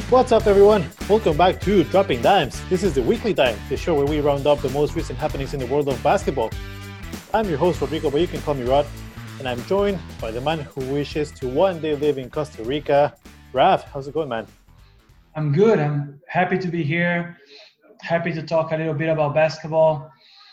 What's up, everyone? Welcome back to Dropping Dimes. This is the Weekly Dime, the show where we round up the most recent happenings in the world of basketball. I'm your host, Rodrigo, but you can call me Rod, and I'm joined by the man who wishes to one day live in Costa Rica. Raf, how's it going, man? I'm good. I'm happy to be here. Happy to talk a little bit about basketball.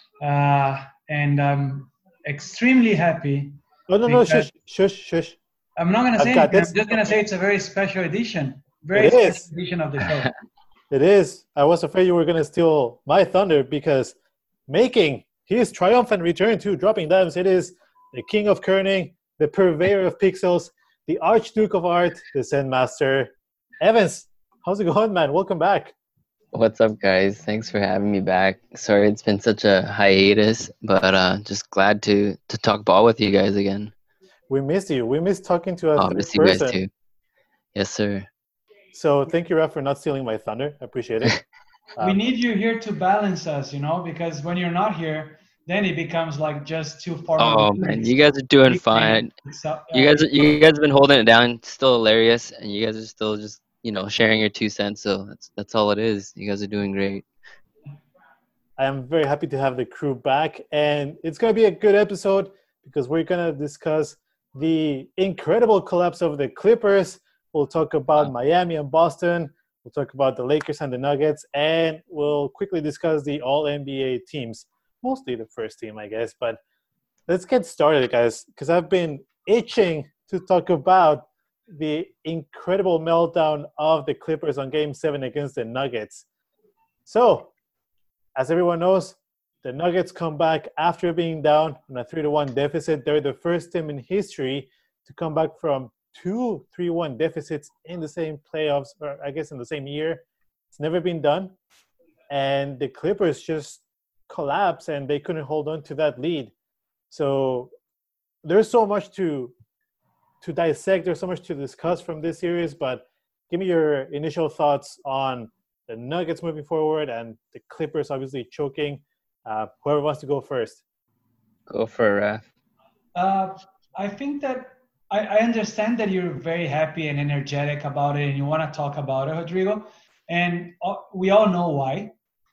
And I'm extremely happy. No, shush. I'm not going to I've say got anything. this. I'm just going to say it's a very special edition. It is. Edition of the show. It is. I was afraid you were going to steal my thunder because making his triumphant return to Dropping Dimes, it is the king of kerning, the purveyor of pixels, the archduke of art, the Zen master, Evans. How's it going, man? Welcome back. What's up, guys? Thanks for having me back. Sorry it's been such a hiatus, but just glad to talk ball with you guys again. We missed you. We missed talking to a miss you guys too. Yes, sir. So thank you, Raf, for not stealing my thunder. I appreciate it. We need you here to balance us, because when you're not here, then it becomes like just too formal. Oh man, you guys are doing fine. You guys have been holding it down. It's still hilarious, and you guys are still just sharing your 2 cents. So that's all it is. You guys are doing great. I am very happy to have the crew back, and it's going to be a good episode because we're going to discuss the incredible collapse of the Clippers. We'll talk about Miami and Boston. We'll talk about the Lakers and the Nuggets, and we'll quickly discuss the All-NBA teams, mostly the first team, I guess. But let's get started, guys, because I've been itching to talk about the incredible meltdown of the Clippers on Game 7 against the Nuggets. So, as everyone knows, the Nuggets come back after being down on a 3-1 deficit. They're the first team in history to come back from 2 3-1 deficits in the same playoffs, or I guess in the same year. It's never been done. And the Clippers just collapsed and they couldn't hold on to that lead. So there's so much to dissect. There's so much to discuss from this series, but give me your initial thoughts on the Nuggets moving forward and the Clippers obviously choking. Whoever wants to go first. Go for it, Raf. I think that I understand that you're very happy and energetic about it and you want to talk about it, Rodrigo. And we all know why.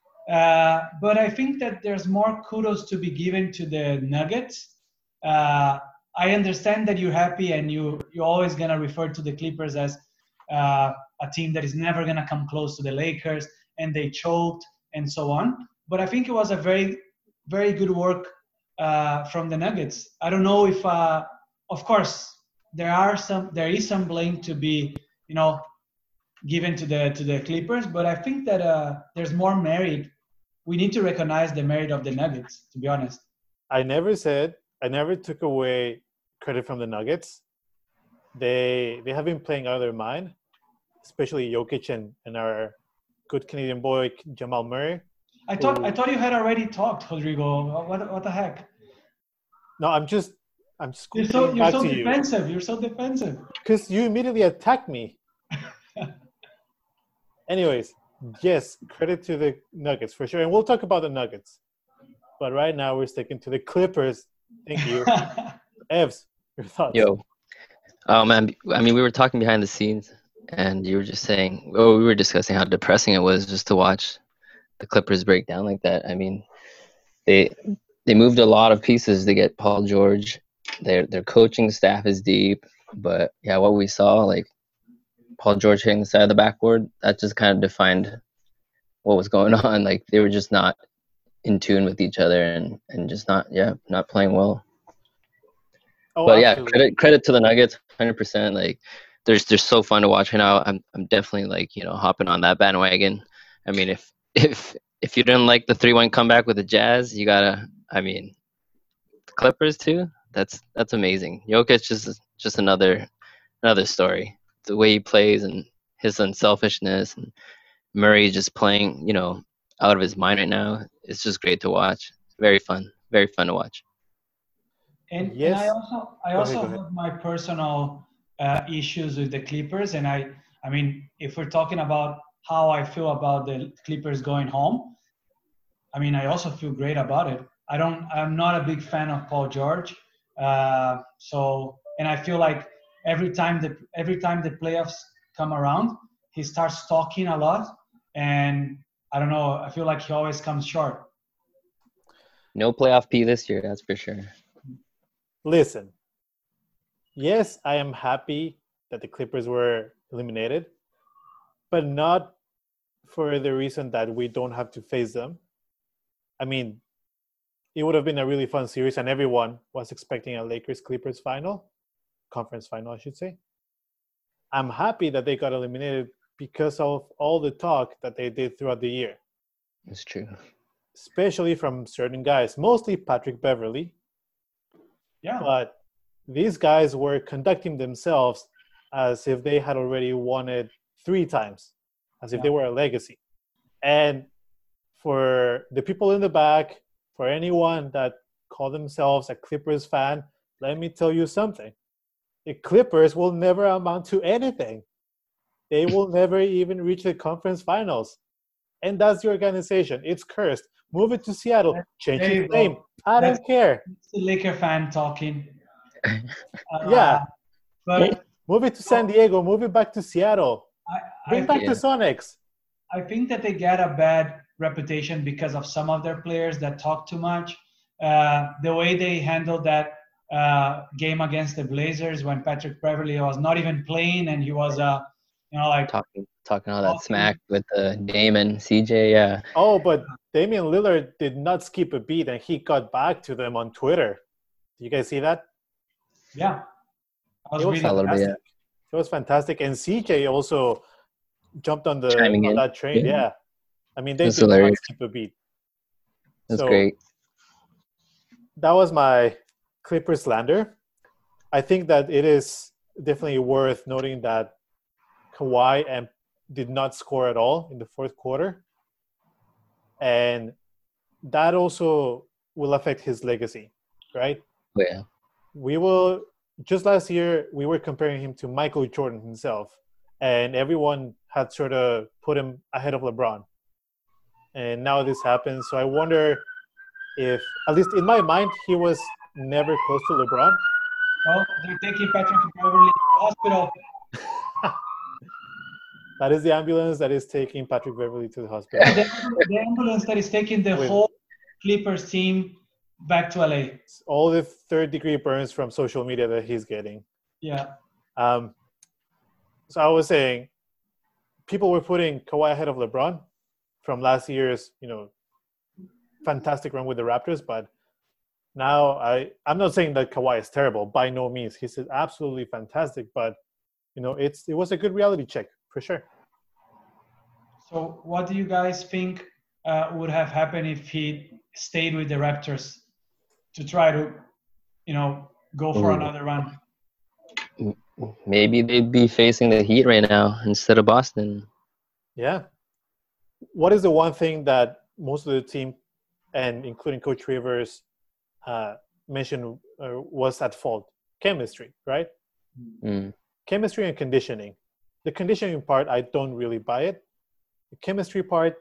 But I think that there's more kudos to be given to the Nuggets. I understand that you're happy and you're always going to refer to the Clippers as a team that is never going to come close to the Lakers and they choked and so on. But I think it was a very, very good work from the Nuggets. I don't know if, of course, there is some blame to be, given to the Clippers, but I think that there's more merit. We need to recognize the merit of the Nuggets, to be honest. I never took away credit from the Nuggets. They have been playing out of their mind, especially Jokic and our good Canadian boy Jamal Murray. I thought you had already talked, Rodrigo. What the heck? No, I'm just You're so defensive. You're so defensive. Because you immediately attacked me. Anyways, yes, credit to the Nuggets for sure. And we'll talk about the Nuggets. But right now we're sticking to the Clippers. Thank you. Evs, your thoughts? Oh, man. I mean, we were talking behind the scenes, and you were just saying, we were discussing how depressing it was just to watch the Clippers break down like that. I mean, they moved a lot of pieces to get Paul George. Their coaching staff is deep, but yeah, what we saw, like Paul George hitting the side of the backboard, that just kind of defined what was going on. Like they were just not in tune with each other and just not playing well. But absolutely. Yeah, credit to the Nuggets, 100%. Like they're so fun to watch right now. I'm definitely like hopping on that bandwagon. I mean, if you didn't like the 3-1 comeback with the Jazz, you gotta. I mean, the Clippers too. That's amazing. Jokic just another story. The way he plays and his unselfishness, and Murray just playing, out of his mind right now. It's just great to watch. Very fun to watch. And, yes. and I also have my personal issues with the Clippers, and I mean, if we're talking about how I feel about the Clippers going home, I mean, I also feel great about it. I'm not a big fan of Paul George. And I feel like every time the playoffs come around, he starts talking a lot, and I don't know. I feel like he always comes short. No playoff P this year, that's for sure. Listen, yes, I am happy that the Clippers were eliminated, but not for the reason that we don't have to face them. I mean, it would have been a really fun series, and everyone was expecting a Lakers-Clippers conference final, I should say. I'm happy that they got eliminated because of all the talk that they did throughout the year. It's true. Especially from certain guys, mostly Patrick Beverley. Yeah. But these guys were conducting themselves as if they had already won it 3 times, as if they were a legacy. And for the people in the back, for anyone that call themselves a Clippers fan, let me tell you something. The Clippers will never amount to anything. They will never even reach the conference finals. And that's the organization. It's cursed. Move it to Seattle. Change its name. I don't care. It's the Laker fan talking. Yeah. But move it to San Diego. Move it back to Seattle. Bring back the Sonics. I think that they get a bad reputation because of some of their players that talk too much. The way they handled that game against the Blazers when Patrick Beverley was not even playing and he was, talking all that smack with Damon, CJ, yeah. Oh, but Damian Lillard did not skip a beat, and he got back to them on Twitter. You guys see that? Yeah. It was fantastic. It was fantastic. And CJ also jumped on that train. Yeah. I mean, they did not skip a beat. That's great. That was my Clippers slander. I think that it is definitely worth noting that Kawhi did not score at all in the fourth quarter. And that also will affect his legacy, right? Yeah. Just last year, we were comparing him to Michael Jordan himself. And everyone had sort of put him ahead of LeBron. And now this happens. So I wonder if, at least in my mind, he was never close to LeBron. Oh, they're taking Patrick Beverley to the hospital. That is the ambulance that is taking Patrick Beverley to the hospital. The ambulance that is taking the whole Clippers team back to LA. All the third-degree burns from social media that he's getting. Yeah. So I was saying, people were putting Kawhi ahead of LeBron from last year's, fantastic run with the Raptors. But now I'm not saying that Kawhi is terrible. By no means. He's absolutely fantastic. But, it was a good reality check, for sure. So what do you guys think would have happened if he stayed with the Raptors to try to, go for another run? Maybe they'd be facing the Heat right now instead of Boston. Yeah. What is the one thing that most of the team, and including Coach Rivers, mentioned was at fault? Chemistry, right? Mm. Chemistry and conditioning. The conditioning part, I don't really buy it. The chemistry part,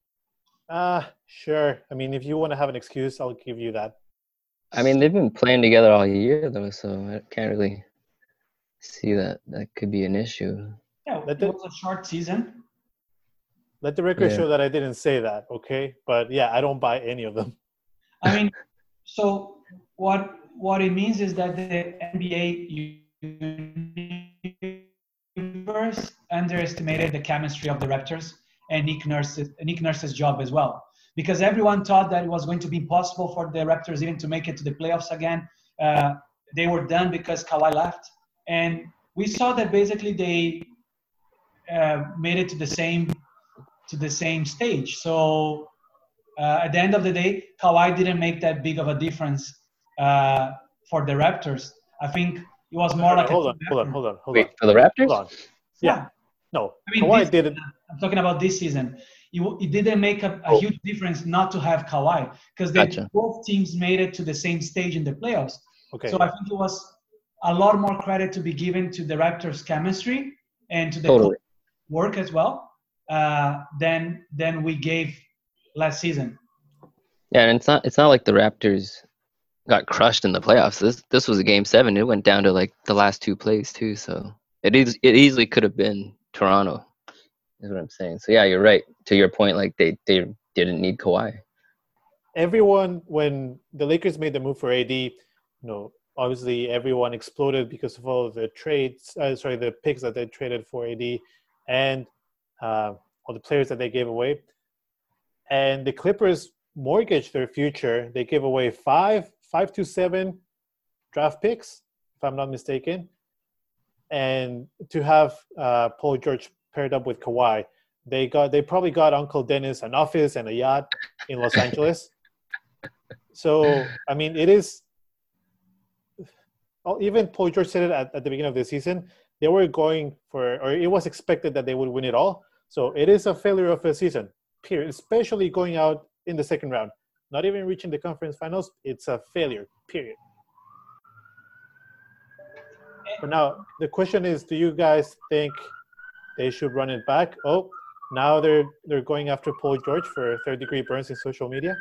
sure. I mean, if you want to have an excuse, I'll give you that. I mean, they've been playing together all year, though, so I can't really see that could be an issue. Yeah, it was a short season. Let the record show that I didn't say that, okay? But, yeah, I don't buy any of them. I mean, so what it means is that the NBA universe underestimated the chemistry of the Raptors and Nick Nurse's job as well. Because everyone thought that it was going to be impossible for the Raptors even to make it to the playoffs again. They were done because Kawhi left. And we saw that basically they made it to the same stage. So at the end of the day, Kawhi didn't make that big of a difference for the Raptors. I think it was more like hold on. Wait, for the Raptors? Hold on. Yeah. No, I mean, Kawhi didn't. I'm talking about this season. It didn't make a huge difference not to have Kawhi because both teams made it to the same stage in the playoffs. Okay. So I think it was a lot more credit to be given to the Raptors' chemistry and to the work as well than we gave last season. Yeah, and it's not like the Raptors got crushed in the playoffs. This was a Game 7. It went down to like the last 2 plays too. So it easily could have been Toronto. is what I'm saying. So yeah, you're right. To your point, like they didn't need Kawhi. Everyone, when the Lakers made the move for AD, obviously everyone exploded because of all the trades. The picks that they traded for AD, and all the players that they gave away. And the Clippers mortgaged their future. They gave away 5 to 7 draft picks, if I'm not mistaken, and to have Paul George paired up with Kawhi. They probably got Uncle Dennis an office and a yacht in Los Angeles. So, I mean, it is – even Paul George said it at the beginning of the season. They were going for – or it was expected that they would win it all. So, it is a failure of a season, period, especially going out in the second round. Not even reaching the conference finals, it's a failure, period. But now, the question is, do you guys think they should run it back? Oh, now they're going after Paul George for third-degree burns in social media.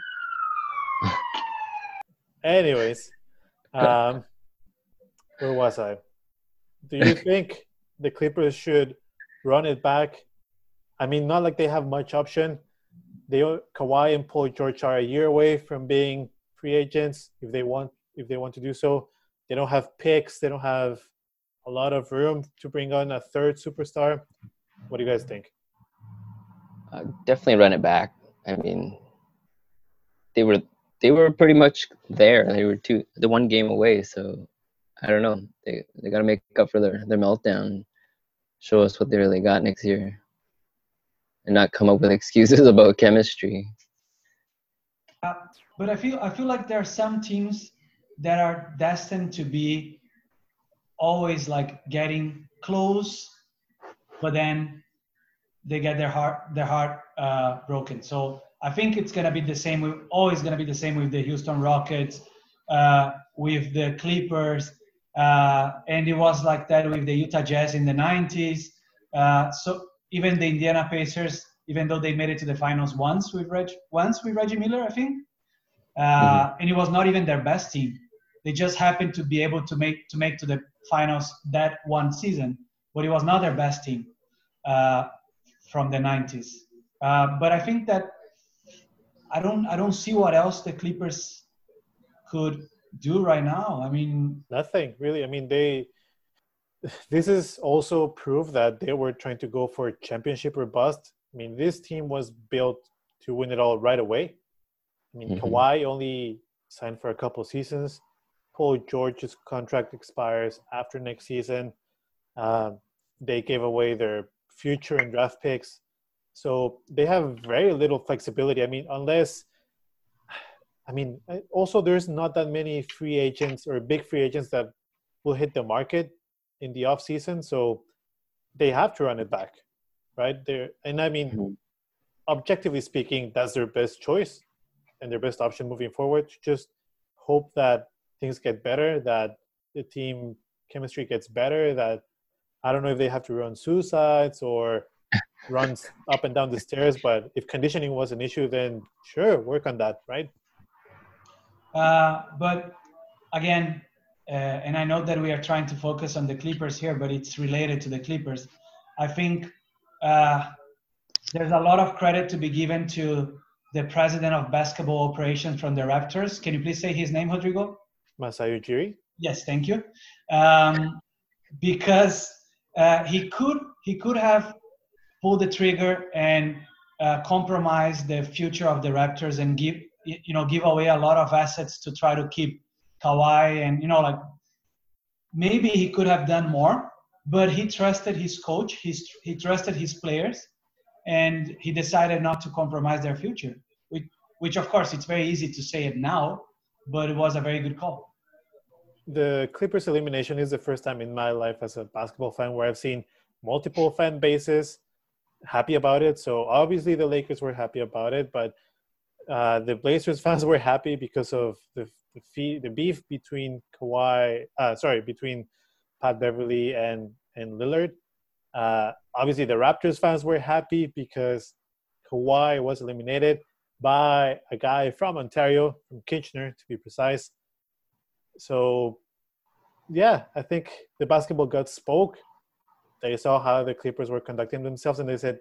Anyways, where was I? Do you think the Clippers should run it back? I mean, not like they have much option. Kawhi and Paul George are a year away from being free agents if they want to do so. They don't have picks. They don't have a lot of room to bring on a third superstar. What do you guys think? Definitely run it back. I mean, they were pretty much there. They were the 1 game away. So I don't know. They got to make up for their meltdown. Show us what they really got next year, and not come up with excuses about chemistry. But I feel like there are some teams that are destined to be always like getting close, but then they get their heart broken. So I think it's gonna be the same. Always gonna be the same with the Houston Rockets, with the Clippers, and it was like that with the Utah Jazz in the '90s. So even the Indiana Pacers, even though they made it to the finals once with Reggie Miller, I think, and it was not even their best team. They just happened to be able to make to the finals that one season, but it was not their best team from the '90s. But I think that I don't see what else the Clippers could do right now. I mean, nothing really. I mean, this is also proof that they were trying to go for championship or bust. I mean, this team was built to win it all right away. I mean, Kawhi only signed for a couple of seasons. Paul George's contract expires after next season. They gave away their future and draft picks. So they have very little flexibility. I mean, also there's not that many free agents or big free agents that will hit the market in the off season. So they have to run it back, right? Objectively speaking, that's their best choice and their best option moving forward. Just hope that things get better, that the team chemistry gets better, that I don't know if they have to run suicides or run up and down the stairs, but if conditioning was an issue, then sure, work on that, right? But again, and I know that we are trying to focus on the Clippers here, but it's related to the Clippers. I think there's a lot of credit to be given to the president of basketball operations from the Raptors. Can you please say his name, Rodrigo? Masai Ujiri? Yes, thank you. Because he could have pulled the trigger and compromise the future of the Raptors and give away a lot of assets to try to keep Kawhi, and maybe he could have done more, but he trusted his coach, he trusted his players, and he decided not to compromise their future. Which of course it's very easy to say it now, but it was a very good call. The Clippers elimination is the first time in my life as a basketball fan where I've seen multiple fan bases happy about it. So obviously the Lakers were happy about it, but the Blazers fans were happy because of the beef between between Pat Beverly and Lillard. Obviously the Raptors fans were happy because Kawhi was eliminated by a guy from Ontario, from Kitchener to be precise. So, yeah, I think the basketball gods spoke. They saw how the Clippers were conducting themselves, and they said,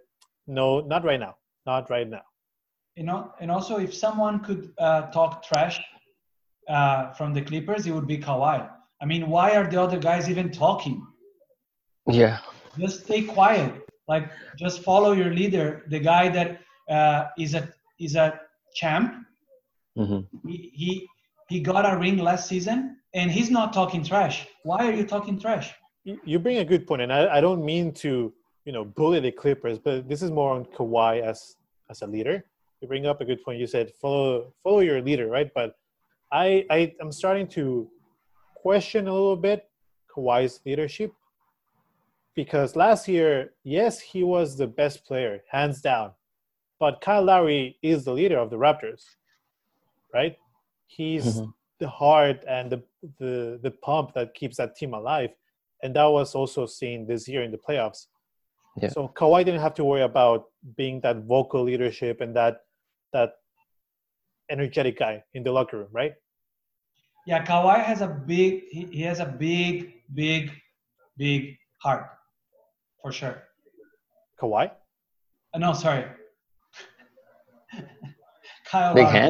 No, not right now. Not right now. And also if someone could talk trash from the Clippers, it would be Kawhi. I mean, why are the other guys even talking? Yeah. Just stay quiet. Like, just follow your leader, the guy that is a champ. Mm-hmm. He got a ring last season, and he's not talking trash. Why are you talking trash? You bring a good point, and I don't mean to bully the Clippers, but this is more on Kawhi as a leader. You bring up a good point. You said follow your leader, right? But I'm starting to question a little bit Kawhi's leadership, because last year, yes, he was the best player, hands down, but Kyle Lowry is the leader of the Raptors, right? He's Mm-hmm. the heart and the pump that keeps that team alive, and that was also seen this year in the playoffs. Yeah. So Kawhi didn't have to worry about being that vocal leadership and that energetic guy in the locker room, right? Yeah, Kawhi has a big. He has a big heart, for sure. Kawhi? No, sorry. Kyle Big Lowry. hand?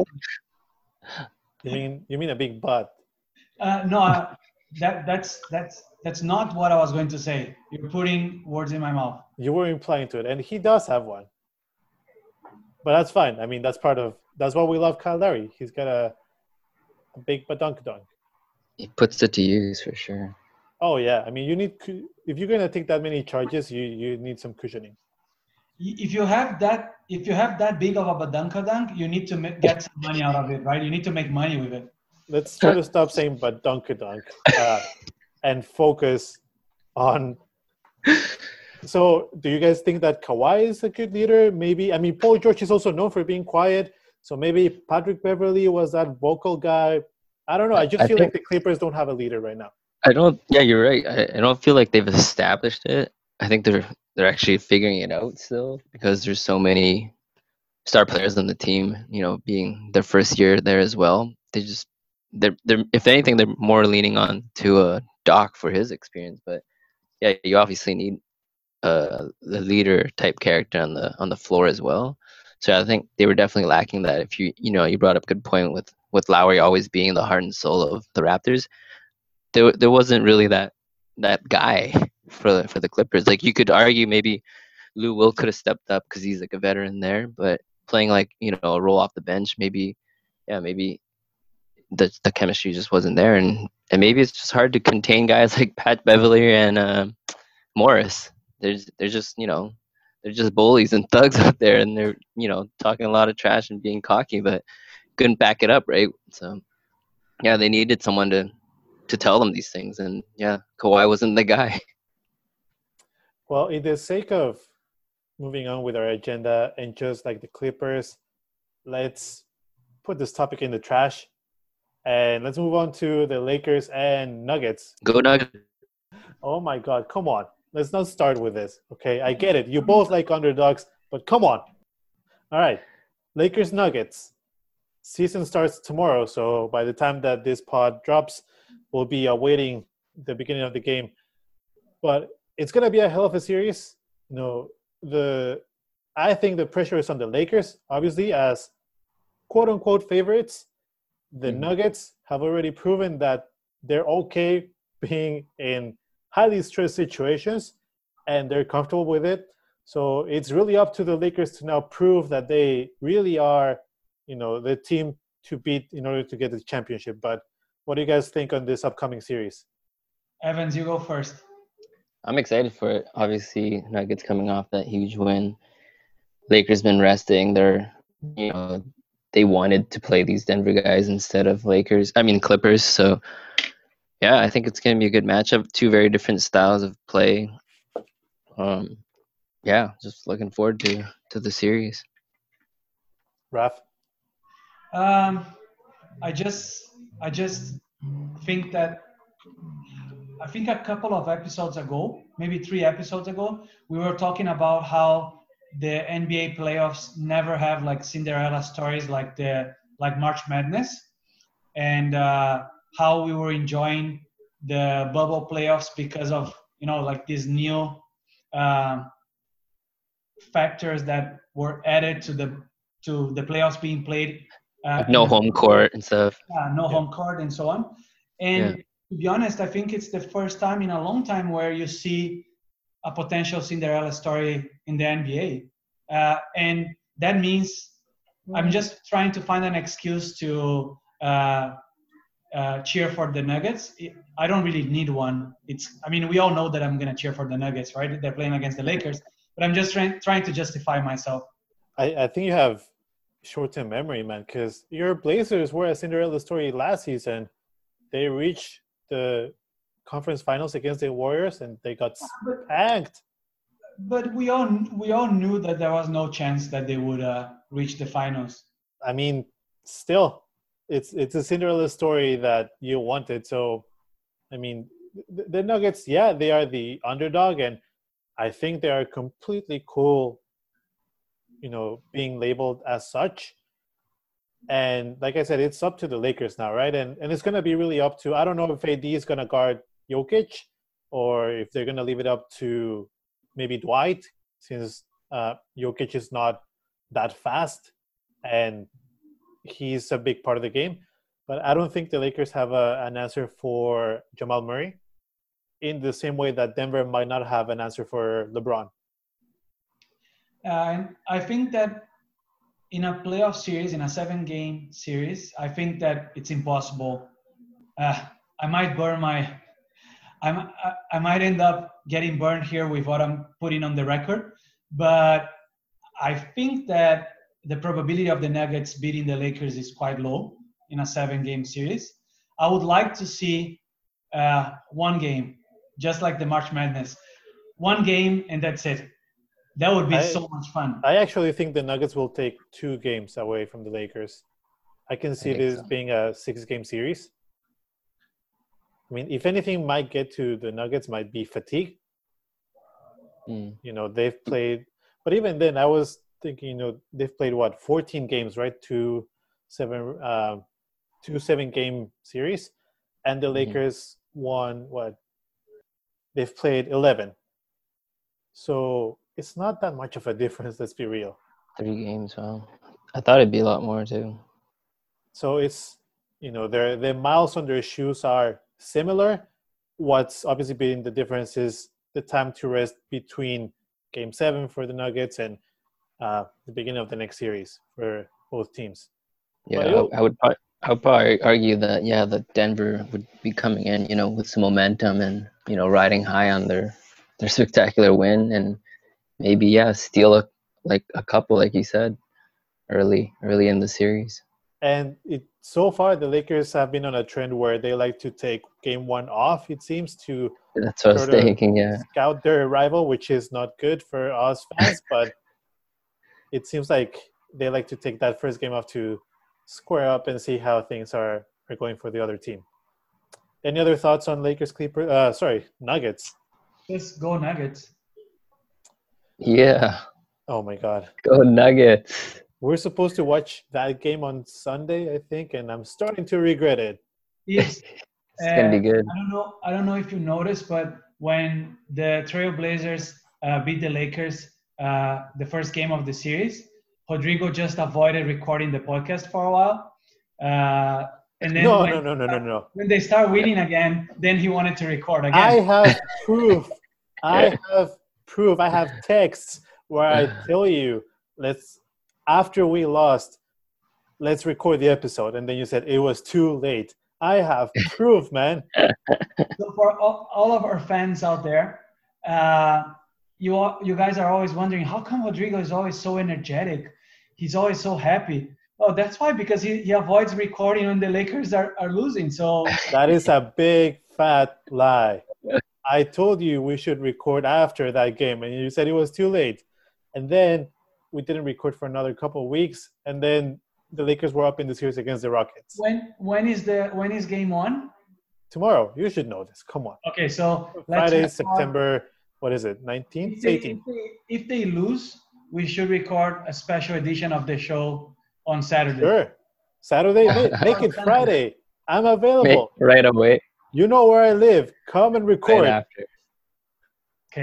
You mean a big butt? No, that's not what I was going to say. You're putting words in my mouth. You were implying to it, and he does have one. But that's fine. I mean, that's why we love Kyle Lowry. He's got a big badunk-dunk. He puts it to use for sure. Oh yeah, I mean, if you're gonna take that many charges, you need some cushioning. If you have that big of a badunk, you need to get some money out of it, right? You need to make money with it. Let's try to stop saying badunk-dunk and focus on. So, do you guys think that Kawhi is a good leader? Maybe. I mean, Paul George is also known for being quiet. So maybe Patrick Beverley was that vocal guy. I don't know. I just feel like the Clippers don't have a leader right now. Yeah, you're right. I don't feel like they've established it. I think they're actually figuring it out still, because there's so many star players on the team, being their first year there as well. They're if anything, they're more leaning on to Doc for his experience. But yeah, you obviously need the leader type character on the floor as well. So I think they were definitely lacking that. If you brought up a good point with Lowry always being the heart and soul of the Raptors. There wasn't really that guy for the Clippers. Like, you could argue maybe Lou Will could have stepped up because he's like a veteran there, but playing like a role off the bench, maybe the chemistry just wasn't there, and maybe it's just hard to contain guys like Pat Beverley and Morris. They're just they're just bullies and thugs out there, and they're talking a lot of trash and being cocky, but couldn't back it up, right? So yeah, they needed someone to tell them these things, and yeah, Kawhi wasn't the guy. Well, in the sake of moving on with our agenda and just like the Clippers, let's put this topic in the trash and let's move on to the Lakers and Nuggets. Go Nuggets. Oh my God, come on. Let's not start with this, okay? I get it. You both like underdogs, but come on. All right, Lakers Nuggets. Season starts tomorrow, so by the time that this pod drops, we'll be awaiting the beginning of the game. But it's going to be a hell of a series. I think the pressure is on the Lakers, obviously, as quote-unquote favorites. The Nuggets have already proven that they're okay being in highly stressed situations, and they're comfortable with it. So it's really up to the Lakers to now prove that they really are, the team to beat in order to get the championship. But what do you guys think on this upcoming series? Evans, you go first. I'm excited for it. Obviously, Nuggets coming off that huge win. Lakers been resting. They wanted to play these Denver guys instead of Clippers. So yeah, I think it's going to be a good matchup. Two very different styles of play. Yeah, just looking forward to the series. Raph? I just think that a couple of episodes ago, maybe 3 episodes ago, we were talking about how the NBA playoffs never have like Cinderella stories like March Madness, and how we were enjoying the bubble playoffs because of like this new factors that were added to the playoffs being played. Like no home court and stuff. No home court and so on. And to be honest, I think it's the first time in a long time where you see a potential Cinderella story in the NBA. And that means I'm just trying to find an excuse to cheer for the Nuggets. I don't really need one. We all know that I'm going to cheer for the Nuggets, right? They're playing against the Lakers. But I'm just trying to justify myself. I think you have short-term memory, man, because your Blazers were a Cinderella story last season. They reached the conference finals against the Warriors, and they got spanked. But we all knew that there was no chance that they would reach the finals. I mean, still, it's a Cinderella story that you wanted. So, I mean, the Nuggets, yeah, they are the underdog, and I think they are completely cool, being labeled as such. And like I said, it's up to the Lakers now, right? And it's going to be really up to, I don't know if AD is going to guard Jokic or if they're going to leave it up to maybe Dwight, since Jokic is not that fast and he's a big part of the game. But I don't think the Lakers have an answer for Jamal Murray in the same way that Denver might not have an answer for LeBron. I think that in a playoff series, in a 7-game series, I think that it's impossible. I might burn I might end up getting burned here with what I'm putting on the record, but I think that the probability of the Nuggets beating the Lakers is quite low in a 7-game series. I would like to see one game, just like the March Madness. One game and that's it. That would be so much fun. I actually think the Nuggets will take 2 games away from the Lakers. I can see this being a 6-game series. I mean, if anything might get to the Nuggets might be fatigue. They've played, but even then I was thinking, they've played 14 games, right? 2 7-game series, and the Lakers won they've played 11. So it's not that much of a difference, let's be real. 3 games, wow. I thought it'd be a lot more too. So it's, their miles on their shoes are similar. What's obviously been the difference is the time to rest between Game 7 for the Nuggets and the beginning of the next series for both teams. Yeah, I would probably argue that, that Denver would be coming in, with some momentum and, riding high on their spectacular win and maybe, steal a couple, like you said, early in the series. And so far, the Lakers have been on a trend where they like to take Game 1 off, it seems, to that's what I was thinking, scout their rival, which is not good for us fans, but it seems like they like to take that first game off to square up and see how things are going for the other team. Any other thoughts on Lakers, Nuggets? Just go Nuggets. Yeah. Oh my God. Go Nuggets. We're supposed to watch that game on Sunday, I think, and I'm starting to regret it. Yes. It's gonna be good. I don't know if you noticed, but when the Trail Blazers beat the Lakers the first game of the series, Rodrigo just avoided recording the podcast for a while. And then no. When they start winning again, then he wanted to record again. I have proof. I have texts where I tell you, after we lost, let's record the episode. And then you said it was too late. I have proof, man. So for all of our fans out there, you guys are always wondering, how come Rodrigo is always so energetic? He's always so happy. Oh, that's why, because he avoids recording when the Lakers are losing. So that is a big fat lie. I told you we should record after that game, and you said it was too late. And then we didn't record for another couple of weeks, and then the Lakers were up in the series against the Rockets. When is game 1? Tomorrow. You should know this. Come on. Okay, so Friday, September, 19th? 18th. If they lose, we should record a special edition of the show on Saturday. Sure. Saturday? Make it Friday. I'm available. Right away. You know where I live. Come and record. Right after. Okay.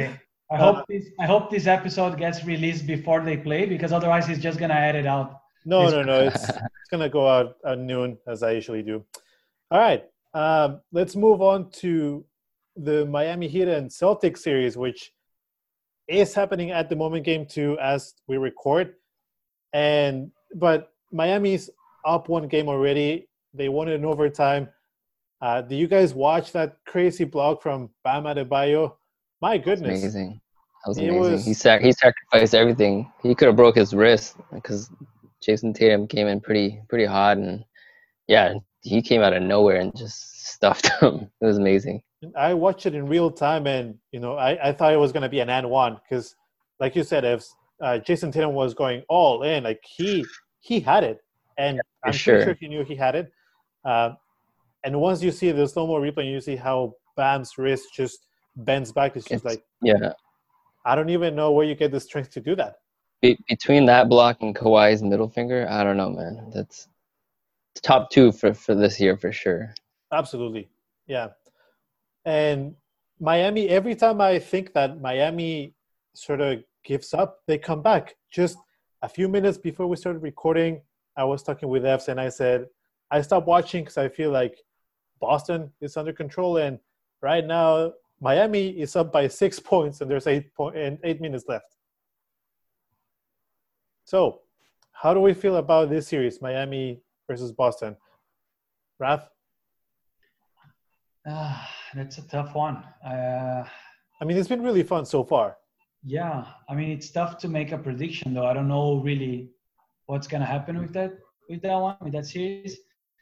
I hope this episode gets released before they play, because otherwise he's just gonna edit out. No, no, no. It's gonna go out at noon as I usually do. All right. Let's move on to the Miami Heat and Celtics series, which is happening at the moment, game 2 as we record. But Miami's up one game already. They won it in overtime. Do you guys watch that crazy block from Bam Adebayo? My goodness. Amazing. That was amazing. He sacrificed everything. He could have broke his wrist because Jason Tatum came in pretty hot, and yeah, he came out of nowhere and just stuffed him. It was amazing. I watched it in real time, and I thought it was going to be an and one because, like you said, if Jason Tatum was going all in, like he had it, and I'm sure he knew he had it. And once you see the slow-mo replay, and you see how Bam's wrist just bends back. It's like, yeah, I don't even know where you get the strength to do that. Between that block and Kawhi's middle finger, I don't know, man. That's top 2 for this year for sure. Absolutely, yeah. And Miami, every time I think that Miami sort of gives up, they come back. Just a few minutes before we started recording, I was talking with Fs, and I said, I stopped watching because I feel like Boston is under control, and right now Miami is up by 6 points, and there's 8 minutes left. So, how do we feel about this series, Miami versus Boston? Raf? That's a tough one. I mean, it's been really fun so far. Yeah, I mean, it's tough to make a prediction, though. I don't know really what's gonna happen with that series.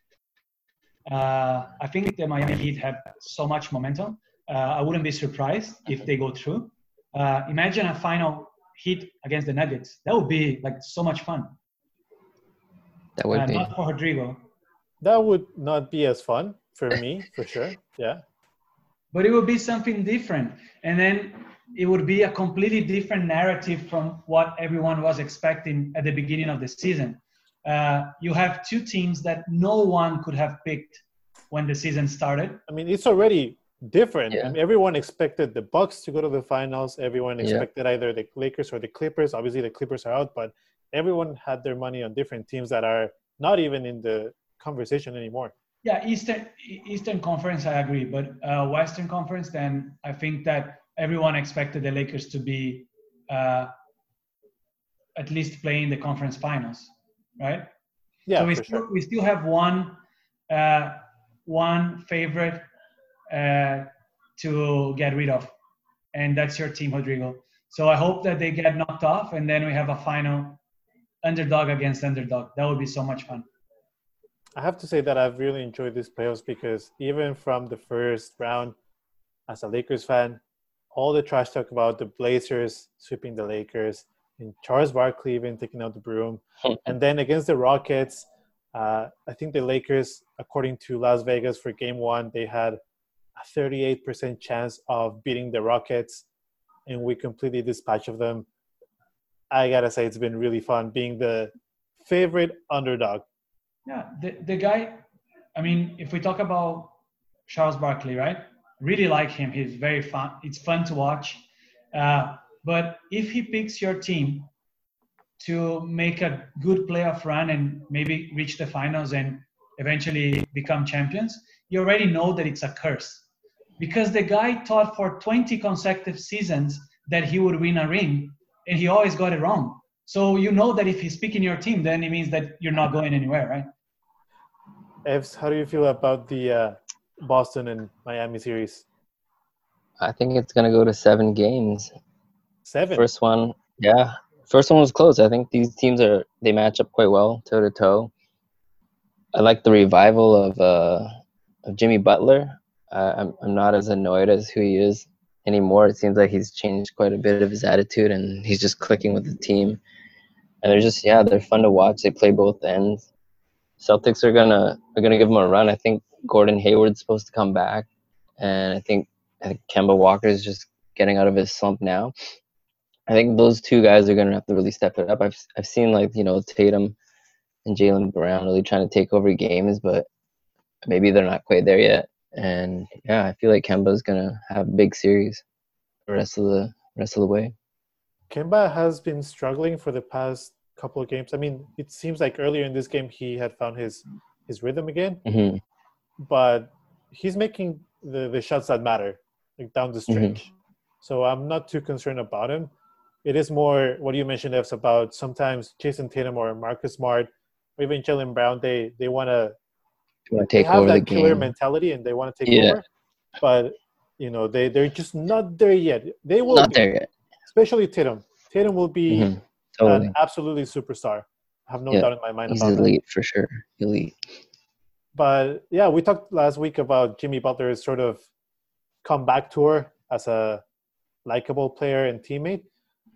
I think the Miami Heat have so much momentum. I wouldn't be surprised if they go through. Imagine a final Heat against the Nuggets. That would be like so much fun. That would be. Not for Rodrigo. That would not be as fun for me, for sure. Yeah. But it would be something different. And then it would be a completely different narrative from what everyone was expecting at the beginning of the season. You have 2 teams that no one could have picked when the season started. I mean, it's already different. Yeah. I mean, everyone expected the Bucks to go to the finals. Everyone expected either the Lakers or the Clippers. Obviously, the Clippers are out, but everyone had their money on different teams that are not even in the conversation anymore. Yeah, Eastern Conference, I agree. But Western Conference, then I think that everyone expected the Lakers to be at least playing the conference finals, right? Yeah, so we still have one favorite to get rid of, and that's your team, Rodrigo. So I hope that they get knocked off, and then we have a final underdog against underdog. That would be so much fun. I have to say that I've really enjoyed these playoffs because even from the first round, as a Lakers fan, all the trash talk about the Blazers sweeping the Lakers and Charles Barkley even taking out the broom. And then against the Rockets, I think the Lakers, according to Las Vegas for game 1, they had a 38% chance of beating the Rockets, and we completely dispatched of them. I got to say it's been really fun being the favorite underdog. Yeah, the guy, I mean, if we talk about Charles Barkley, right? Really like him. He's very fun. It's fun to watch. But if he picks your team to make a good playoff run and maybe reach the finals and eventually become champions, you already know that it's a curse. Because the guy thought for 20 consecutive seasons that he would win a ring, and he always got it wrong. So you know that if he's picking your team, then it means that you're not going anywhere, right? Evs, how do you feel about the Boston and Miami series? I think it's going to go to 7 games. 7? First one was close. I think these teams they match up quite well, toe-to-toe. I like the revival of Jimmy Butler. I'm not as annoyed as who he is anymore. It seems like he's changed quite a bit of his attitude, and he's just clicking with the team. And they're fun to watch. They play both ends. Celtics are gonna give them a run. I think Gordon Hayward's supposed to come back, and I think Kemba Walker is just getting out of his slump now. I think those 2 guys are gonna have to really step it up. I've seen Tatum and Jaylen Brown really trying to take over games, but maybe they're not quite there yet. And yeah, I feel like Kemba's gonna have a big series the rest of rest of the way. Kemba has been struggling for the past couple of games. I mean, it seems like earlier in this game he had found his rhythm again, Mm-hmm. but he's making the shots that matter, like down the stretch. So I'm not too concerned about him. It is more what you mentioned, Evs, about sometimes Jason Tatum or Marcus Smart or even Jaylen Brown, they want to Take have over the that killer game. mentality and they want to take Yeah. over. But, they're just not there yet. They will Not be, there yet. especially Tatum. Tatum will be Totally. an absolutely superstar. I have no doubt in my mind He's about elite that. for sure. Elite. But yeah, we talked last week about Jimmy Butler's sort of comeback tour as a likable player and teammate.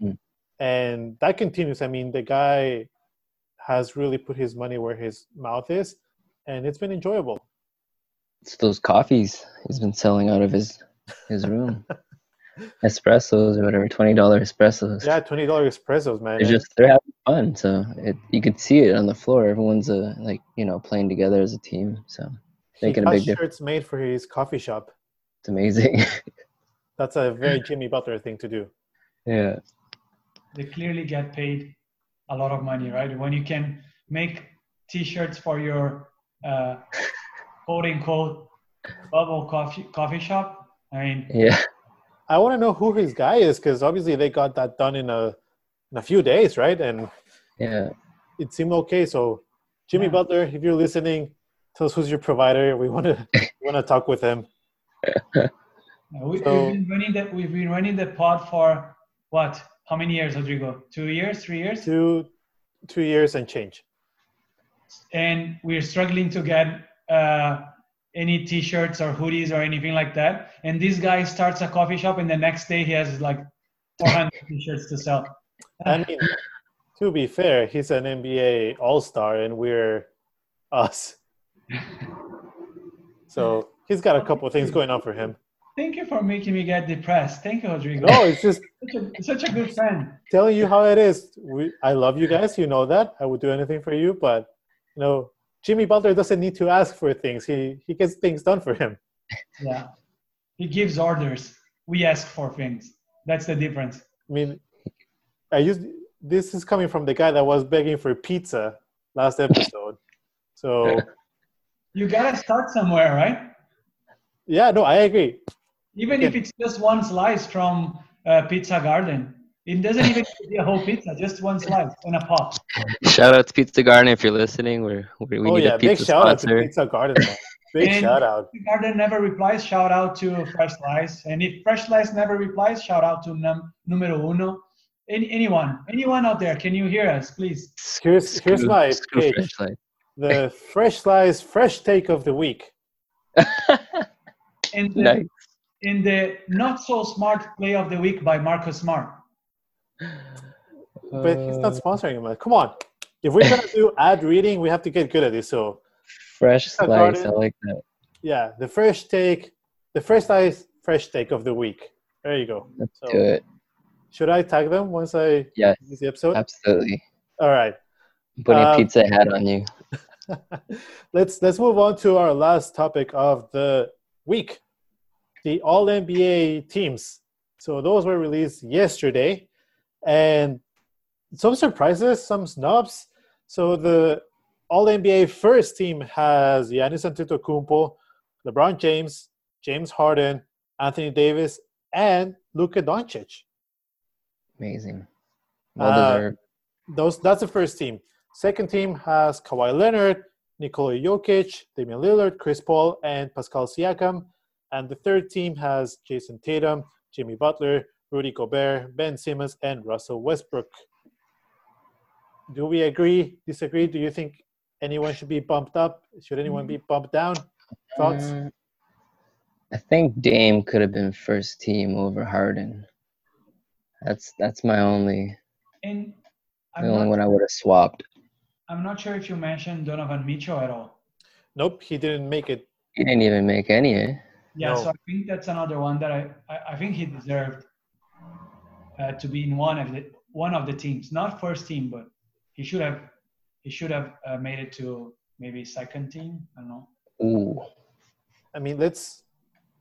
And that continues. I mean, the guy has really put his money where his mouth is, and it's been enjoyable. It's those coffees he's been selling out of his room. Espressos or whatever, $20 espressos. Yeah, $20 espressos, man. They're having fun. So you could see it on the floor. Everyone's playing together as a team. So making a big difference. Shirts made for his coffee shop. It's amazing. That's a very Jimmy Butler thing to do. Yeah. They clearly get paid a lot of money, right? When you can make T-shirts for your quote-unquote bubble coffee shop. I mean, yeah. I want to know who his guy is because obviously they got that done in a few days, right? And it seemed okay. So Jimmy Butler, if you're listening, tell us who's your provider. We want to talk with him. We've been running the pod for what? How many years, Rodrigo? 2 years? 3 years? 2 years and change. And we're struggling to get any T-shirts or hoodies or anything like that. And this guy starts a coffee shop, and the next day he has like 400 T-shirts to sell. I mean, to be fair, he's an NBA All-Star, and we're us. So he's got a couple of things going on for him. Thank you for making me get depressed. Thank you, Rodrigo. No, it's just such a good friend. Telling you how it is. I love you guys. You know that. I would do anything for you, but Jimmy Butler doesn't need to ask for things. He gets things done for him. Yeah, he gives orders. We ask for things. That's the difference. I mean, this is coming from the guy that was begging for pizza last episode. So you gotta start somewhere, right? Yeah, no, I agree. Even if it's just one slice from Pizza Garden. It doesn't even be a whole pizza, just one slice and a pop. Shout out to Pizza Garden if you're listening. We need a pizza big shout sponsor. out to Pizza Garden, man. Big shout out. Pizza Garden never replies, shout out to Fresh Slice. And if Fresh Slice never replies, shout out to Numero Uno. Anyone out there, can you hear us, please? Here's my pitch. The Fresh Slice Fresh Take of the Week. In Nice. the not so smart play of the week by Marcus Smart. But he's not sponsoring him. Come on. If we're going to do ad reading, we have to get good at this. So Fresh Slice, I like that. Yeah, the Fresh Take, the Fresh Slice Fresh Take of the Week. There you go. Let's do it. Should I tag them once I use the episode? Absolutely. All right. I'm putting a pizza hat on you. Let's move on to our last topic of the week. The All-NBA teams. So those were released yesterday. And some surprises, some snubs. So the All-NBA first team has Giannis Antetokounmpo, LeBron James, James Harden, Anthony Davis, and Luka Doncic. Amazing. Well deserved. That's the first team. Second team has Kawhi Leonard, Nikola Jokic, Damian Lillard, Chris Paul, and Pascal Siakam. And the third team has Jason Tatum, Jimmy Butler, Rudy Gobert, Ben Simmons, and Russell Westbrook. Do we agree, disagree? Do you think anyone should be bumped up? Should anyone be bumped down? Thoughts? I think Dame could have been first team over Harden. That's my only one I would have swapped. I'm not sure if you mentioned Donovan Mitchell at all. Nope, he didn't make it. He didn't even make any, eh? Yeah, No. so I think that's another one that I think he deserved to be in one of the teams, not first team, but he should have made it to maybe second team. I don't know. Ooh. I mean, let's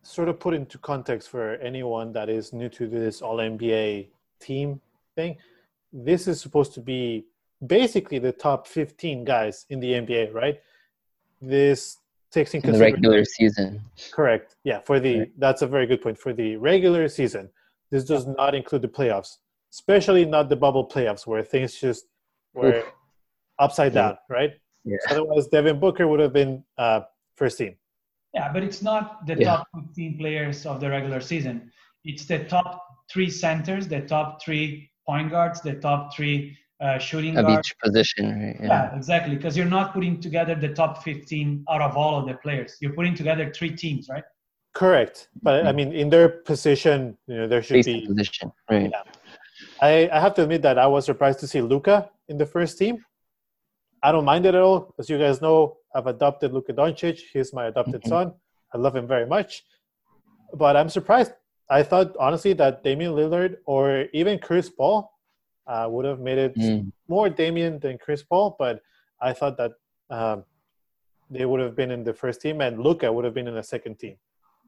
sort of put into context for anyone that is new to this All NBA team thing, this is supposed to be basically the top 15 guys in the NBA, right? This takes in In the consideration regular season. correct. Yeah, that's a very good point. For the regular season, this does not include the playoffs, especially not the bubble playoffs where things just were upside down, right? Yeah. So otherwise, Devin Booker would have been first team. Yeah, but it's not the top 15 players of the regular season. It's the top 3 centers, the top 3 point guards, the top 3 shooting of guards. each position, right? Yeah, exactly. Because you're not putting together the top 15 out of all of the players. You're putting together 3 teams, right? Correct. But I mean, in their position, there should Based be position, right? Yeah. I have to admit that I was surprised to see Luka in the first team. I don't mind it at all. As you guys know, I've adopted Luka Doncic. He's my adopted son. I love him very much. But I'm surprised. I thought, honestly, that Damian Lillard or even Chris Paul would have made it more Damian than Chris Paul. But I thought that they would have been in the first team and Luka would have been in the second team.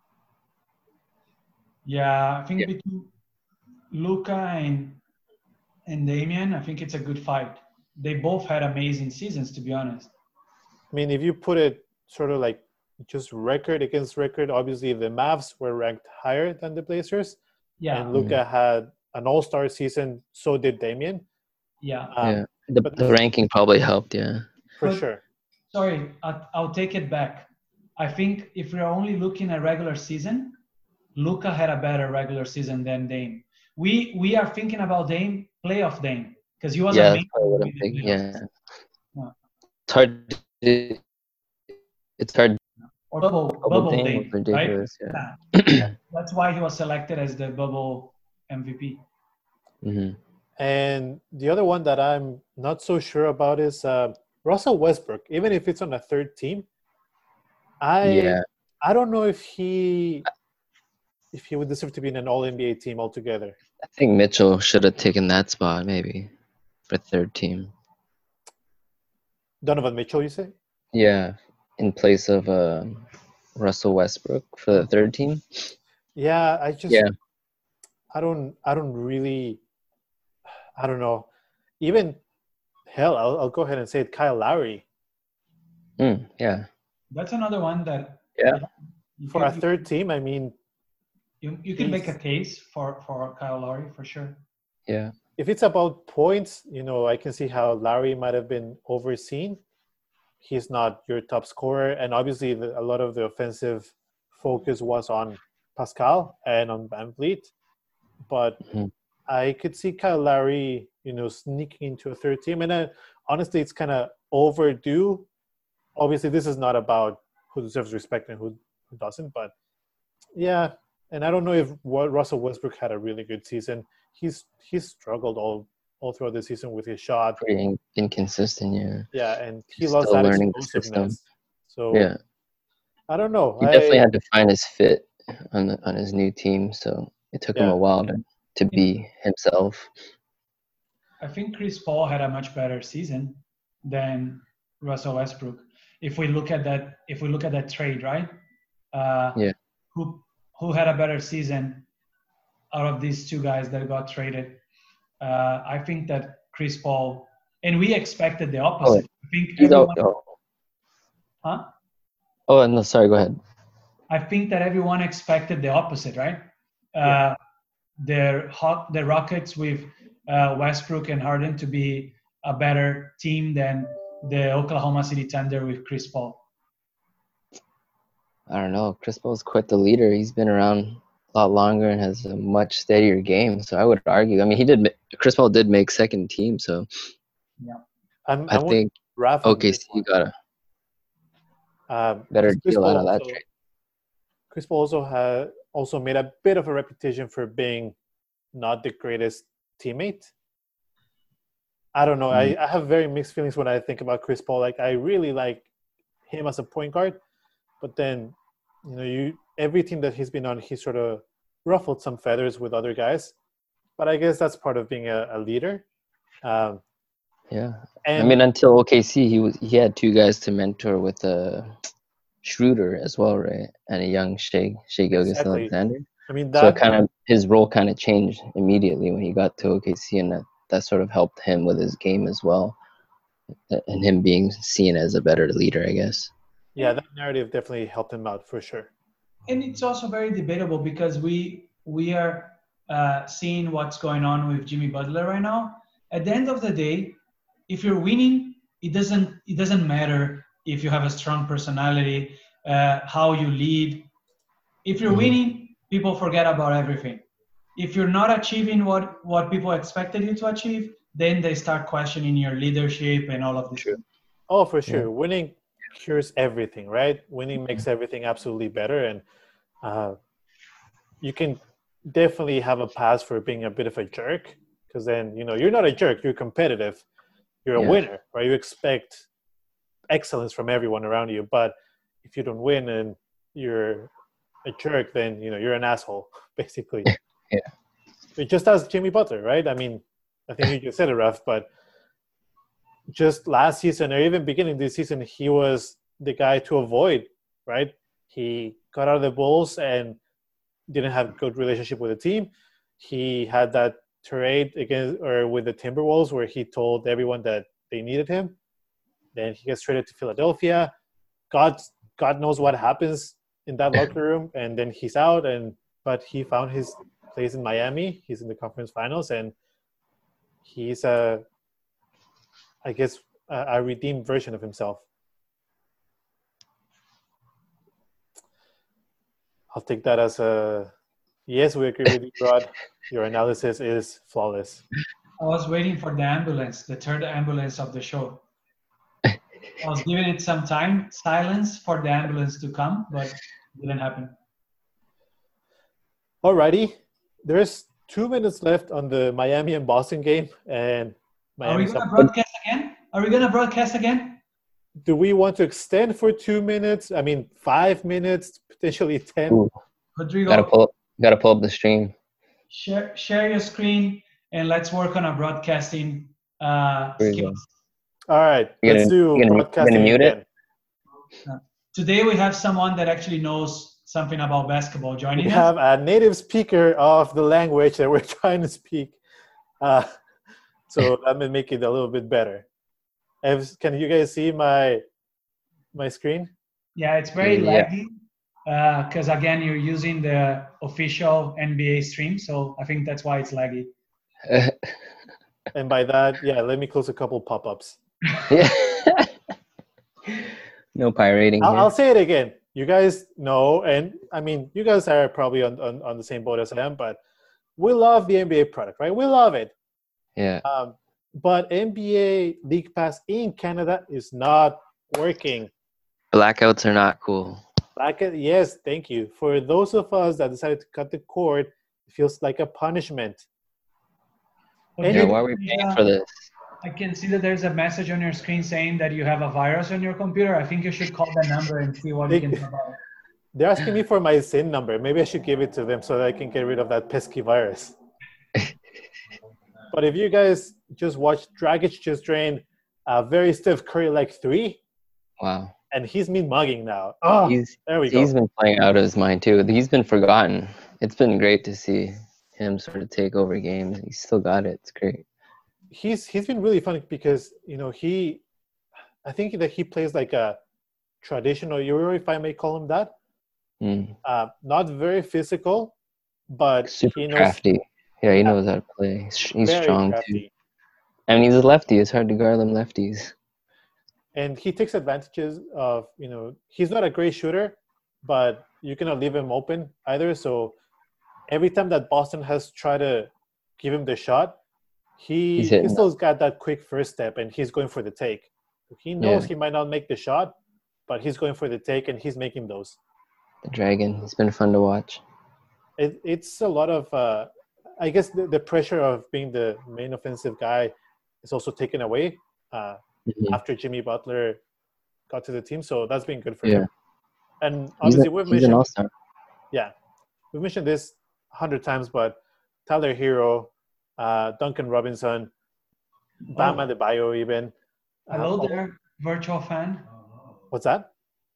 Yeah, I think between Luka and Damian, I think it's a good fight. They both had amazing seasons, to be honest. I mean, if you put it sort of like just record against record, obviously the Mavs were ranked higher than the Blazers. Yeah. And Luka had an all-star season, so did Damian. Yeah. The ranking probably helped, For sure. Sorry, I'll take it back. I think if we're only looking at regular season, Luka had a better regular season than Dame. We are thinking about Dame, playoff Dame, because he was that's probably what I'm thinking. Yeah. It's hard. It's hard. Or bubble Dame, right? Yeah. That's why he was selected as the bubble MVP. Mm-hmm. And the other one that I'm not so sure about is Russell Westbrook. Even if it's on a third team, I don't know if he would deserve to be in an All-NBA team altogether. I think Mitchell should have taken that spot maybe for third team. Donovan Mitchell, you say? Yeah, in place of Russell Westbrook for the third team. Yeah, I don't know. Even hell, I'll go ahead and say it. Kyle Lowry. Yeah. That's another one that. Yeah. For a third team, I mean. You can make a case for Kyle Lowry for sure. Yeah. If it's about points, I can see how Lowry might have been overseen. He's not your top scorer, and obviously a lot of the offensive focus was on Pascal and on VanVleet. But I could see Kyle Lowry, sneaking into a third team. And honestly, it's kind of overdue. Obviously, this is not about who deserves respect and who doesn't. But, yeah, and I don't know if Russell Westbrook had a really good season. He's struggled all throughout the season with his shot. Pretty inconsistent, yeah. Yeah, and he lost that explosiveness. So, yeah. I don't know. He definitely had to find his fit on his new team, so it took him a while to be himself. I think Chris Paul had a much better season than Russell Westbrook. If we look at that trade, right? Who had a better season out of these two guys that got traded? I think that Chris Paul, and we expected the opposite. I think Huh? Oh, no, sorry, go ahead. I think that everyone expected the opposite, right? The Rockets with Westbrook and Harden to be a better team than the Oklahoma City Thunder with Chris Paul. I don't know. Chris Paul's quite the leader. He's been around a lot longer and has a much steadier game. So I would argue. I mean, Chris Paul did make second team. So I think OKC got a better deal out of that trade. Chris Paul also made a bit of a reputation for being not the greatest teammate. I don't know. I have very mixed feelings when I think about Chris Paul. Like, I really like him as a point guard, but then every team that he's been on, he sort of ruffled some feathers with other guys. But I guess that's part of being a leader. Yeah. I mean, until OKC, he had two guys to mentor with Schroeder as well, right? And a young Shea Gilgeous-Alexander. I mean, So that his role kind of changed immediately when he got to OKC, and that sort of helped him with his game as well, and him being seen as a better leader, I guess. yeah, that narrative definitely helped him out for sure. And it's also very debatable because we are seeing what's going on with Jimmy Butler right now. At the end of the day, if you're winning, it doesn't matter if you have a strong personality, how you lead. If you're winning, people forget about everything. If you're not achieving what people expected you to achieve, then they start questioning your leadership and all of this. Oh, for sure. Yeah. Winning cures everything, right? Winning makes everything absolutely better. And you can definitely have a pass for being a bit of a jerk, because then, you're not a jerk, you're competitive. You're a winner, right? You expect excellence from everyone around you. But if you don't win and you're a jerk, then, you're an asshole, basically. Yeah. It just as Jimmy Butler, right? I mean, I think you just said it, Raf, but just last season or even beginning this season, he was the guy to avoid, right? He got out of the Bulls and didn't have a good relationship with the team. He had that trade with the Timberwolves where he told everyone that they needed him. Then he gets traded to Philadelphia. God knows what happens in that locker room, and then he's out. But he found his place in Miami. He's in the conference finals, and he's a redeemed version of himself. I'll take that as a yes. We agree with you, Rod. Your analysis is flawless. I was waiting for the ambulance, the third ambulance of the show. I was giving it some time, silence for the ambulance to come, but it didn't happen. Alrighty. There's 2 minutes left on the Miami and Boston game. And Are we going to broadcast again? Do we want to extend for 2 minutes? I mean, 5 minutes, potentially 10. Ooh. Rodrigo, gotta pull up the stream. Share your screen and let's work on a broadcasting skills. All right, let's do broadcasting. Gonna mute it? Today we have someone that actually knows something about basketball joining us. We have a native speaker of the language that we're trying to speak. So that may make it a little bit better. Can you guys see my screen? Yeah, it's very laggy because, again, you're using the official NBA stream. So I think that's why it's laggy. And by that, let me close a couple pop-ups. Yeah. No pirating. I'll say it again. You guys know, and I mean, you guys are probably on the same boat as I am, but we love the NBA product, right? We love it. Yeah. But NBA League Pass in Canada is not working. Blackouts are not cool. Yes, thank you. For those of us that decided to cut the cord, it feels like a punishment. Okay, why are we paying for this? I can see that there's a message on your screen saying that you have a virus on your computer. I think you should call that number and see what you can do about it. They're asking me for my SIN number. Maybe I should give it to them so that I can get rid of that pesky virus. But if you guys just watched, Dragic just drained a very Steph Curry-like 3. Wow. And he's been mugging now. Oh, there we go. He's been playing out of his mind, too. He's been forgotten. It's been great to see him sort of take over games. He's still got it. It's great. He's been really fun because, I think that he plays like a traditional Euro, if I may call him that. Not very physical, but super crafty. Yeah, he knows how to play. He's strong crafty. Too. I mean, he's a lefty. It's hard to guard them lefties. And he takes advantages of, he's not a great shooter, but you cannot leave him open either. So every time that Boston has tried to give him the shot, he still got that quick first step and he's going for the take. He knows he might not make the shot, but he's going for the take and he's making those. The Dragon. It's been fun to watch. It's a lot of... I guess the pressure of being the main offensive guy is also taken away after Jimmy Butler got to the team. So that's been good for him. And obviously we've an all-star. Yeah. We've mentioned this 100 times, but Tyler Hero, Duncan Robinson, Bam Adebayo even. Hello there, virtual fan. What's that?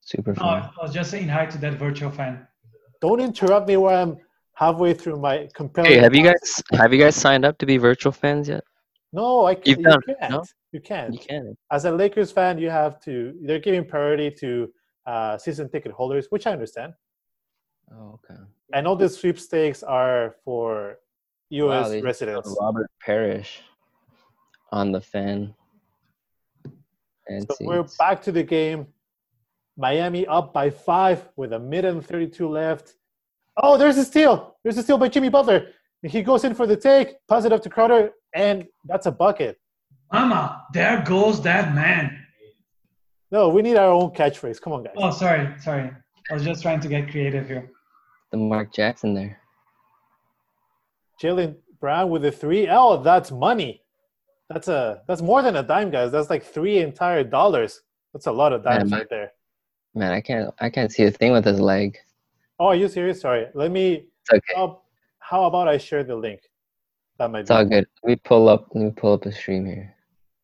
Super No, fun. I was just saying hi to that virtual fan. Don't interrupt me where I'm halfway through my Hey, compelling. have you guys signed up to be virtual fans yet? No, I You've can't. You done it, no? can't. You can't. You can. As a Lakers fan, you have to. They're giving priority to season ticket holders, which I understand. Oh, okay. And all the sweepstakes are for Wow, U.S. they just showed residents. Robert Parrish on the fan and So we're seats. back to the game. Miami up by 5 with a minute and 32 left. Oh, there's a steal. There's a steal by Jimmy Butler. He goes in for the take, pass it up to Crowder, and that's a bucket. Mama, there goes that man. No, we need our own catchphrase. Come on, guys. Oh, sorry. I was just trying to get creative here. The Mark Jackson there. Jaylen Brown with a 3. Oh, that's money. That's more than a dime, guys. That's like $3 entire. That's a lot of dimes Man, right there. Man, I can't see a thing with his leg. Oh, are you serious? Sorry. Let me. It's okay. How about I share the link? That might It's be. all good. Let me pull up a stream here.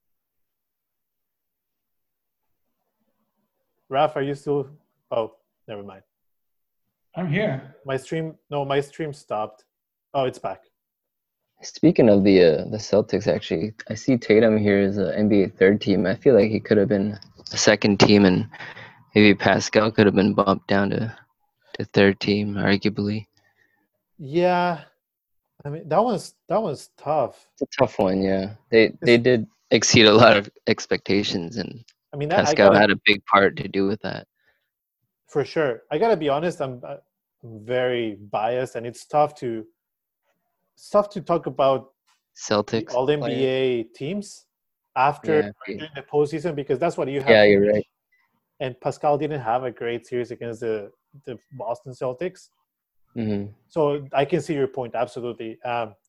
Raf, are you still? Oh, never mind. I'm here. My stream stopped. Oh, it's back. Speaking of the Celtics, actually, I see Tatum here as an NBA third team. I feel like he could have been a second team, and maybe Pascal could have been bumped down to third team, arguably. Yeah, I mean that was tough. It's a tough one, yeah. They did exceed a lot of expectations, and I mean, Pascal had a big part to do with that. For sure. I gotta be honest. I'm very biased, and it's tough to talk about Celtics all NBA teams after during the postseason, because that's what you have. Yeah, you're right. And Pascal didn't have a great series against the Boston Celtics. Mm-hmm. So I can see your point, absolutely.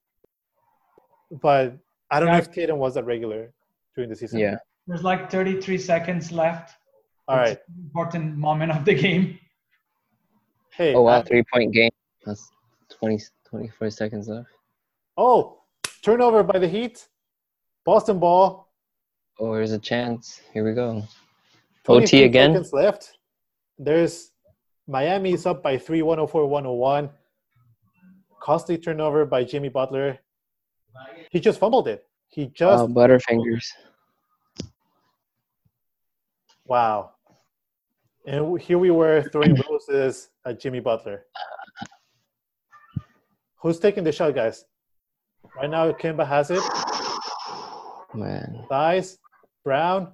But I don't know if Tatum was a regular during the season. Yeah. There's like 33 seconds left. All right. It's an important moment of the game. Hey. Oh, wow. 3-point game. That's 24 seconds left. Oh, turnover by the Heat. Boston ball. Oh, here's a chance. Here we go. 23 OT again. Seconds left. There's Miami's up by 3, 104-101. Costly turnover by Jimmy Butler. He just fumbled it. Butterfingers. Wow. And here we were throwing roses at Jimmy Butler. Who's taking the shot, guys? Right now, Kemba has it. Man. Thies. Brown.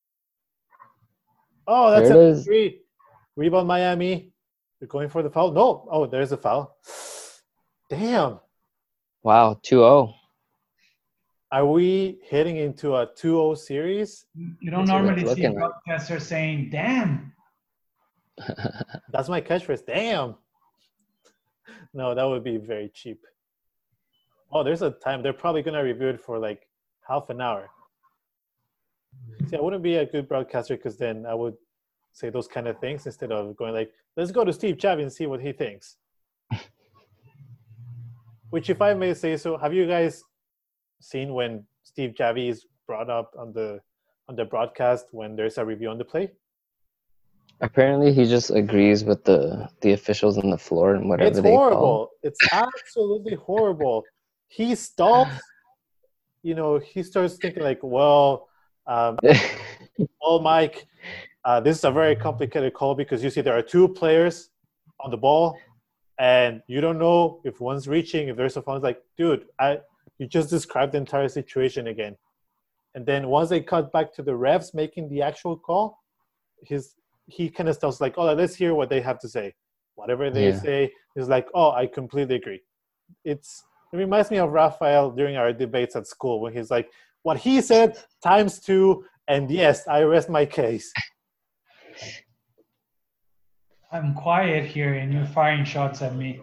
Oh, that's a 3. Rebound Miami. They're going for the foul. No. Oh, there's a foul. Damn. Wow, 2-0. Are we heading into a 2-0 series? You don't normally see broadcasters saying, damn. That's my catchphrase. Damn. No, that would be very cheap. Oh, there's a time. They're probably going to review it for like half an hour. See, I wouldn't be a good broadcaster because then I would say those kind of things instead of going like, let's go to Steve Javie and see what he thinks. Which, if I may say so, have you guys seen when Steve Javie is brought up on the broadcast when there's a review on the play? Apparently, he just agrees with the officials on the floor and whatever it's they horrible. call. It's absolutely horrible. He stalls. He starts thinking like, well, Mike, this is a very complicated call because you see there are 2 players on the ball, and you don't know if one's reaching, if there's a foul. It's like, dude, you just described the entire situation again. And then once they cut back to the refs making the actual call, he kind of starts like, oh, let's hear what they have to say. Whatever they say is like, oh, I completely agree. It reminds me of Raphael during our debates at school when he's like, what he said times 2, and yes, I rest my case. I'm quiet here and you're firing shots at me.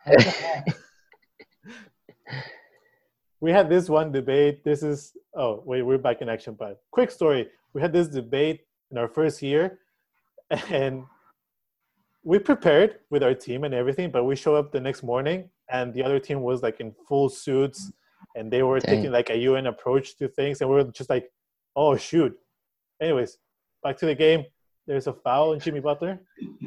We had this one debate. We're back in action, but quick story. We had this debate in our first year, and we prepared with our team and everything, but we show up the next morning and the other team was like in full suits and they were taking like a UN approach to things, and we were just like, oh shoot. Anyways, back to the game. There's a foul on Jimmy Butler.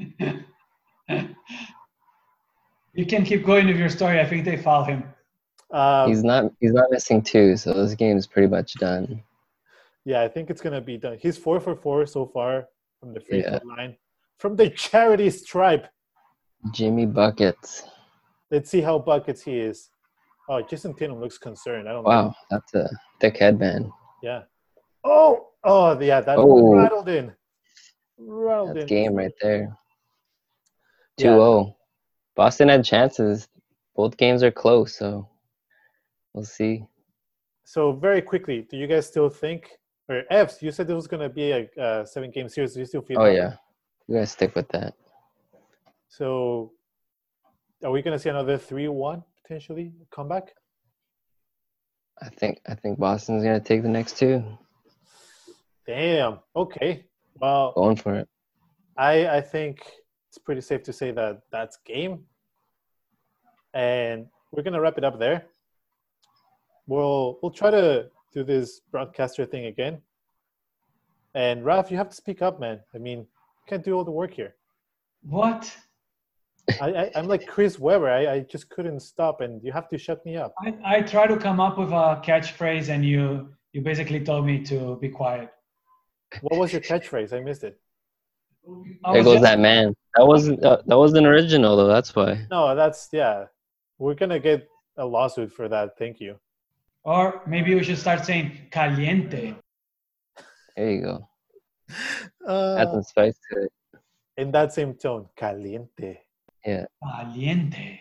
You can keep going with your story. I think they fouled him. He's not missing 2, so this game is pretty much done. Yeah, I think it's gonna be done. He's 4 for 4 so far from the free throw Yeah. line, from the charity stripe. Jimmy buckets. Let's see how buckets he is. Oh, Jason Tatum looks concerned. I don't know. Wow, that's a thick headband. Yeah. Oh, yeah, that Oh. rattled in. Rattled That's in. game right there. Yeah. 2-0. Boston had chances. Both games are close, so we'll see. So very quickly, do you guys still think, or Evs, you said this was gonna be a 7-game series. Do you still feel Oh that? yeah, you guys stick with that. So are we gonna see another 3-1 potentially comeback? I think Boston's gonna take the next 2. Damn. Okay. Well, Going for it. I think it's pretty safe to say that that's game. And we're gonna wrap it up there. We'll try to do this broadcaster thing again. And Raf, you have to speak up, man. I mean, you can't do all the work here. What? I'm like Chris Webber. I just couldn't stop, and you have to shut me up. I try to come up with a catchphrase, and you basically told me to be quiet. What was your catchphrase? I missed it. There goes that man. That wasn't original though. That's why. No, yeah. We're gonna get a lawsuit for that. Thank you. Or maybe we should start saying caliente. There you go. Add some spice to it. In that same tone, caliente. Yeah. Caliente.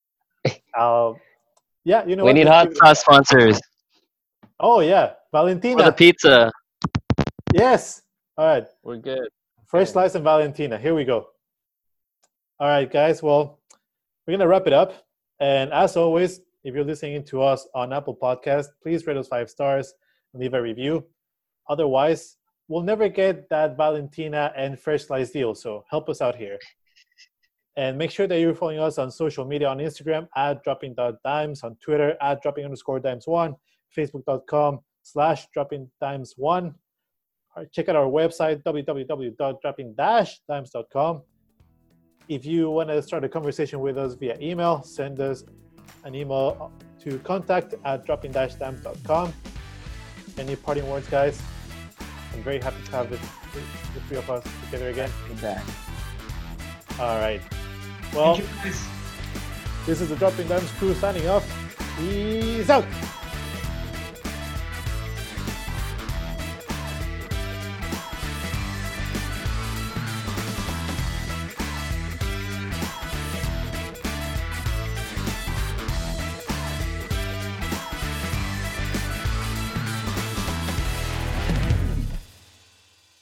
Yeah, you know We what? need hot sauce sponsors Oh yeah, for Valentina. the pizza. Yes. All right. We're good. Fresh Slice and Valentina. Here we go. All right, guys. Well, we're going to wrap it up. And as always, if you're listening to us on Apple Podcast, please rate us 5 stars and leave a review. Otherwise, we'll never get that Valentina and Fresh Slice deal. So help us out here. And make sure that you're following us on social media on Instagram at dropping.dimes, on Twitter at dropping_dimes1, facebook.com/dropping_dimes1. Check out our website, www.dropping-dimes.com. If you want to start a conversation with us via email, send us an email to contact@dropping-dimes.com. Any parting words, guys? I'm very happy to have the 3 of us together again. Exactly. All right. Well, Thank you, guys. this is the Dropping Dimes crew signing off. Peace out.